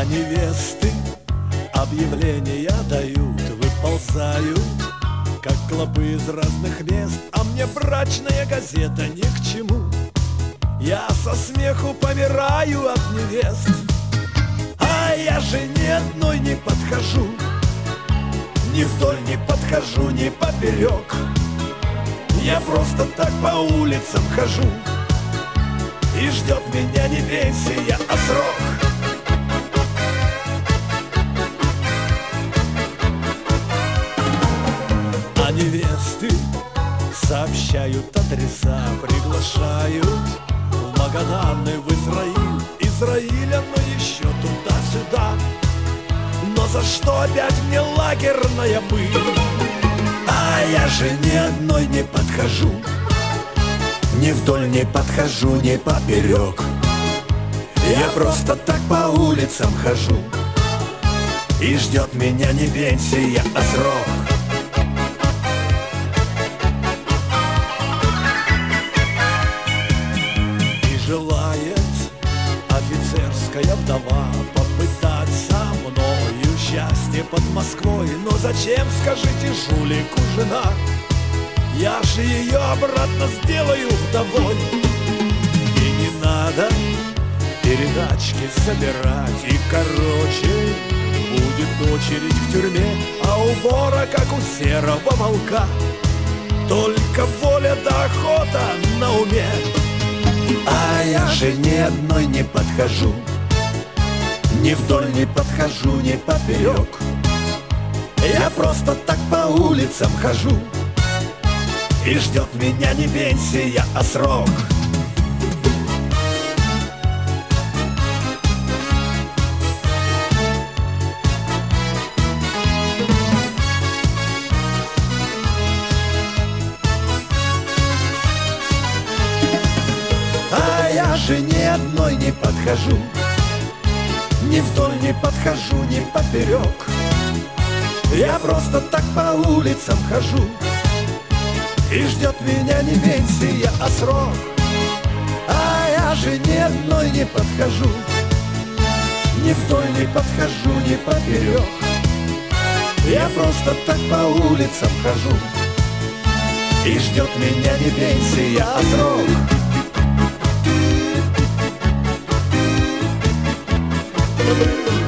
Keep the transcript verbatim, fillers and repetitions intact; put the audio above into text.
А невесты объявления дают, выползают, как клопы из разных мест. А мне брачная газета ни к чему. Я со смеху помираю от невест. А я же ни одной не подхожу, ни вдоль не подхожу, ни поперек. Я просто так по улицам хожу, и ждет меня не пенсия, а срок. А невесты сообщают адреса, приглашают в Магадан и в Израиль. Израиля, но еще туда-сюда. Но за что опять мне лагерная пыль? А я же ни одной не подхожу, ни вдоль не подхожу, ни поперек. Я просто так по улицам хожу, и ждет меня не пенсия, а срок. И желает офицерская вдова попытаться мною счастье под Москвой. Но зачем, скажите, жулику жена? Я же ее обратно сделаю вдовой. И не надо передачки собирать. И короче будет очередь к тюрьме. А у вора, как у серого волка, только воля да охота на уме. А я же ни одной не подхожу, ни вдоль не подхожу, ни поперек. Я просто так по улицам хожу, и ждет меня не пенсия, а срок. А я же ни одной не подхожу, ни вдоль не подхожу, ни поперек. Я просто так по улицам хожу, и ждет меня не пенсия, а срок. А я же ни одной не подхожу, ни вдоль не подхожу, ни поперек. Я просто так по улицам хожу, и ждет меня не пенсия, а срок. Thank you.